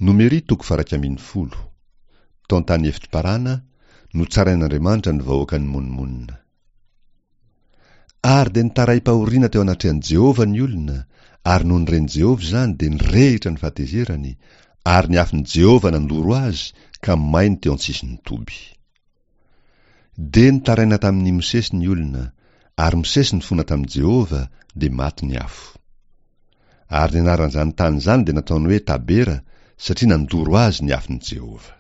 Nomery toko 110. Tao an-tany efitrim-parana no tsarain'Andriamanitra ny vahoaka ny monimonina. Ary de nitaray-pahoriana teo anatrehan'i Jehova ny olona, ary noho nireny Jehova zany de nirehitra ny fahatezerany, ary ny afin'i Jehova nandoro azy ka mainy teo an-tsisiny toby. De nitaraina tamin'ny Mosesy ny olona, ary Mosesy nifona tamin'i Jehova de maty ny afo. Ary ny anaran'izany tany zany de nataony hoe Tabera, satria nandoro azy ny afin'i Jehova.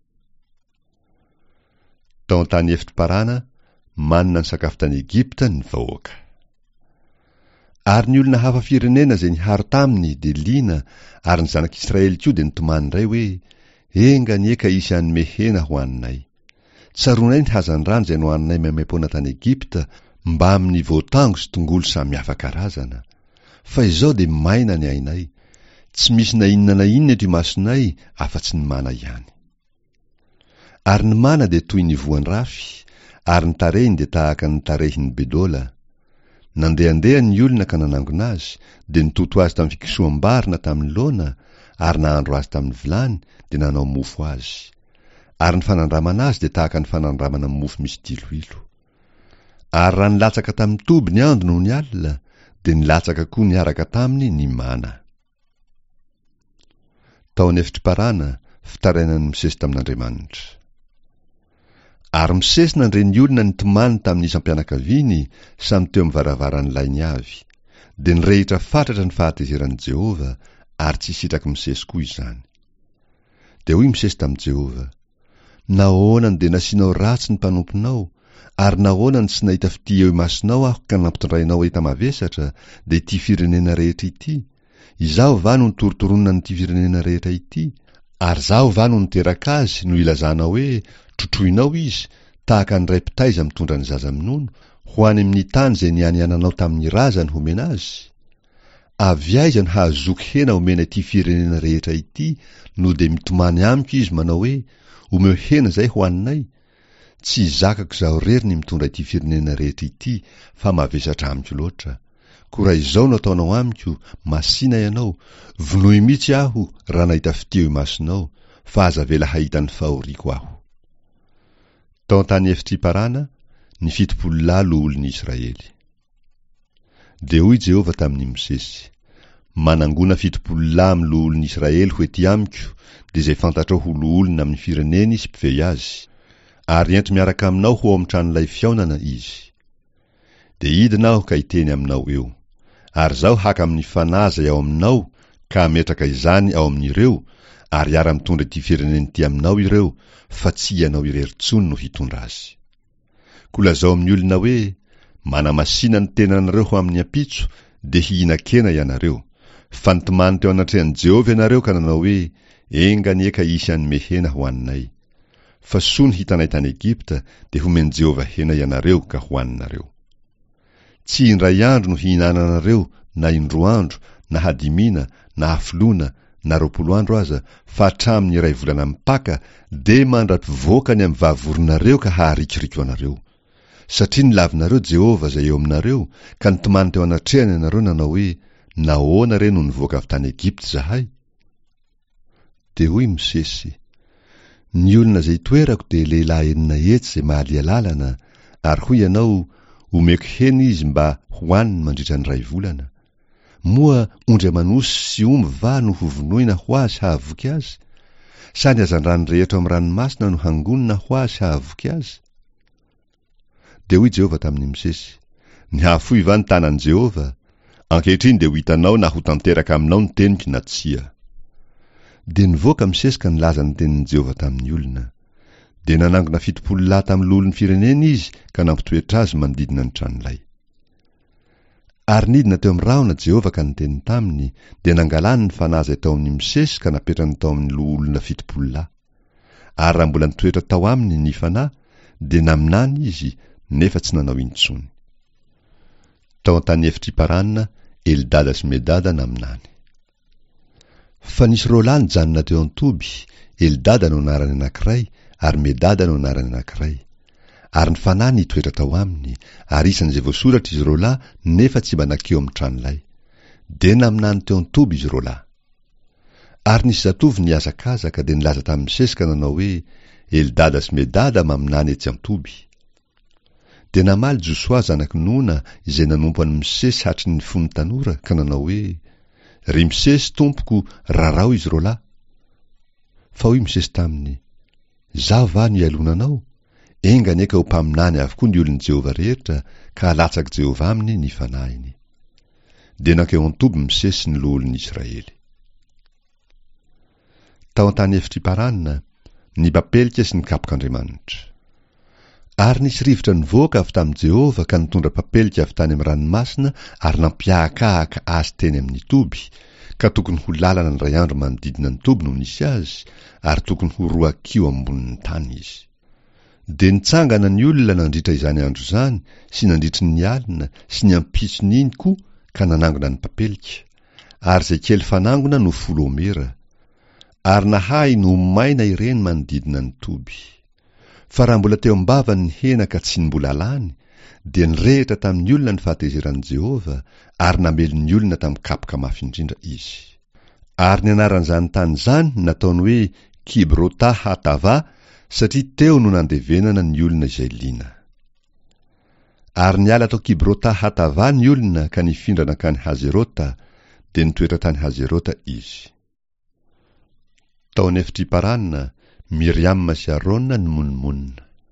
Tao an-tany efitrim-parana, manana ny sakafo tany Egipta ny vahoaka. Ary ny olona hafa firenena zay niharo taminy de liana, ary ny zanak'Israely koa de nitomany indray hoe, engany eka isy anome hena ho aninay. Tsaroanay ny hazan-drano zay nohaninay maimai-poana tany Egipta, mba amin'ny voatango sy tongolo samihafa karazana. Fa izao de maina ny ainay, tsy misy na inona na inona eto imasonay afa-tsy ny mana ihany. Ary ny mana de toy ny voan-rafy, ary ny tarehiny de tahaka ny tarehin'ny bedola. Nandehandeha ny olona ka nanangona azy, de nitoto azy tamin'ny fikisoam-barina tamin'ny laona, ary nahandro azy tamin'ny vilany, de nanao mofo azy. Ary ny fanandramana azy de tahaka ny fanandramana mofo misy diloilo. Ary raha nilatsaka tamin'ny toby ny andro noho ny alina, de nilatsaka koa niaraka taminy ny mana. Tao an'efitrim-parana, fitarainan'ny Mosesy tamin'Andriamanitra. Ary Mosesy nandre ny olona nitomany tamin'ny isam-pianakaviany samy teo amin'ny varavaran'ny lainy avy, de nirehitra fatratra ny fahatezeran'i Jehova, ary tsy sitraky Mosesy koa izany. De hoy Mosesy tamin'i Jehova, nahoanany de nasianao ratsy ny mpanomponao, ary nahoanany tsy nahita fity eo imasonao aho ka nampitondrainao eta mavesatra de ity firenena rehetra ity? Izaho va no nitorotoronina n'ity firenena rehetra ity? Ary zaho va no niteraka azy no ilazana hoe trotroinao izy, tahaka ny ray mpitaiza mitondra ny zaza minono, ho any amin'ny tany zay nianiananao tamin'ny razany homena azy? Avy aiza ny hahazoky hena homena ity firenena rehetra ity, no de mitomany amiko izy manao hoe, omeo hena zay ho aninay? Tsy zakako zaho rery ny mitondra ity firenena rehetra ity, fa mavesatra amiko loatra. Ko raha izao no ataonao amiko, masina ianao, vonoy mihitsy aho raha nahita fiteo imasonao, fa aza vela hahita ny fahoriako aho. Tao an-tany efitrim-parana, ny 70 olon'i Israely. De hoy Jehova tamin'ny Mosesy, manangona 70 amin'ny olon'i Israely ho ety amiko, de zay fantatrao ho olona amin'ny fireneny sy mpivey azy, ary ento miaraka aminao ho amin'ny fiaonana izy. De hidina aho ka hiteny aminao eo, ary zaho haka amin'ny fanahy zay ao aminao, ka metraka izany ao amin'ireo, ary ara-mitondra ity fireneny ity aminao ireo, fa tsy ianao irery tsony no hitondra azy. Ko lazao amin'ny olona hoe, manamasina ny tenanareo ho amin'ny ampitso, de hihinan-kena ianareo, fa nitomany teo anatrehan'i Jehova ianareo ka nanao hoe, engany eka isy anome hena ho aninay. Fa soa ny hitanay tany Egipta, de homeny Jehova hena ianareo ka ho aninareo. Tsy indray andro no hihinananareo, na indroa andro, na hadimina, na hafilona, na 20 andro aza, fa hatramin'ny 2 volana mipaka, de mandra-pivoakany amin'ny vavoronareo ka haharikiriko anareo. Satria nilavinareo Jehova zay eo aminareo, ka nitomany teo anatrehany ianareo nanao hoe, nahoana re no nivoaka avy tany Egipta zahay? De hoy Mosesy, ny olona zay toerako de lehilahy 9 hetsy zay mahalia lalana, ary hoy ianao, omeko hena izy mba hoaniny mandritra ny 2 volana. Moa ondry amanosy sy omby va no hovonoina ho azy hahavoky azy? Sa ny hazan-drano rehetra amin'ny ranomasina no hangonina ho azy hahavoky azy? De hoy Jehova tamin'ny Mosesy, ny hafoy va ny tanan'i Jehova? Ankehitriny de ho hitanao na ho tanteraka aminao ny teniko na tsia. De nivoaka Mosesy ka nilaza ny tenin'i Jehova tamin'ny olona. De nanangona 70 tamin'ny lolon'ny firenena izy ka nampitoetra azy manodidina ny tranolay. Ary nidina teo amin'ny rahona Jehova ka niteny taminy, de nangalany ny fanahy zay tao amin'ny Mosesy ka napetrany tao amin'ny olona 70. Ary raha mbola nitoetra tao aminy ny fanahy, de naminany izy, nefa tsy nanao intsony. Tao an-tany efitrim-parana, Eldada sy Medada naminany. Fa nisy roalahy nijanona teo an-toby, Eldada no anarany anankiray, ary Medada no anarany anankiray. Ary ny fanahy nitoetra tao aminy, ary isan'izay voasoratra izy roalahy, nefa tsy mba nakeo amin'ny tranolay. De naminany teo an-toby izy roalahy. Ary nisy zatovy niazakazaka dia nilaza tamin'ny sesika nanao hoe Eldada sy Medada maminany etsy Antoby. Dia namaly Josoa zanaky Nona izay nanompo any Misesy hatry ny fony tanora ka nanao hoe ry Misesy tompoko rarao izy roalahy. Fa hoy Misesy taminy, zaho va ny ialonanao? Engany eka ho mpaminany avokoa ny olon'i Jehova rehetra ka halatsaky Jehova aminy ny fanahiny. Dia nankeo Antoby Misesy ny loholon'ny Israely. Tao an-tany efitra iparanina, ny papelika sy ny kapak'Andriamanitra. Ary nisy rivotra nivoaka avy tamin'i Jehova ka nitondra papelika avy tany amin'ny ranomasina ary nampiahakahaka azy teny amin'ny toby, ka tokony ho lalana ny ray andro manodidina ny toby no nisy azy, ary tokony ho roa kio ambonin'ny tany izy. Dia nitsangana ny olona nandritra izany andro izany, sy nandritry ny alina, sy ny ampitsony iny koa ka nanangona ny papelika, ary izay kely fanangona no 10 omera, ary nahay no maina ireny manodidina ny toby. Fa raha mbola teo ambavany ny hena ka tsy mbola lany, dia nirehitra tamin'ny olona ny fahatezeran'i Jehova, ary namely ny olona tamin'ny kapoka mafy indrindra izy. Ary ny anaran'izany tany izany nataony hoe Kibrota Hatava, satria teo no nandevenana ny olona izay liana. Ary niala tao Kibrota Hatava ny olona ka nifindra nankany Hazerota, dia nitoetra tany Hazerota izy. Tao an'efitra iparanina, Miriam sy Arona ny monmonina.